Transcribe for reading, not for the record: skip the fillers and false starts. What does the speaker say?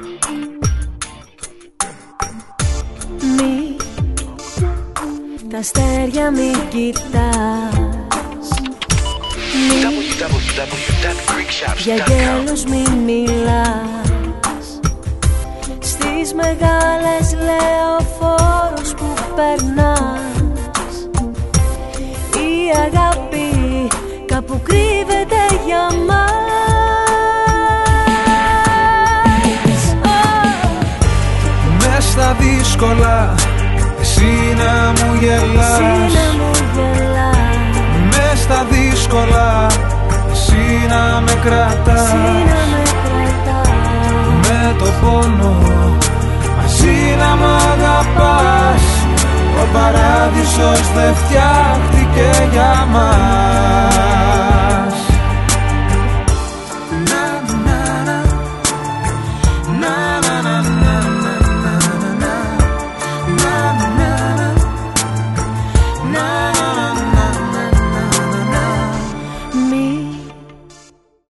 Μη τα αστέρια μη κοιτάς, για γέλος μη μιλάς. Στις μεγάλες λεωφόρους που περνάς, η αγάπη κάπου κρύβεται για μας. Μες στα δύσκολα εσύ να μου γελάς, μες στα δύσκολα εσύ να με κρατάς, με το πόνο μαζί να μ' αγαπάς. Ο παράδεισος δεν φτιάχτηκε για μας.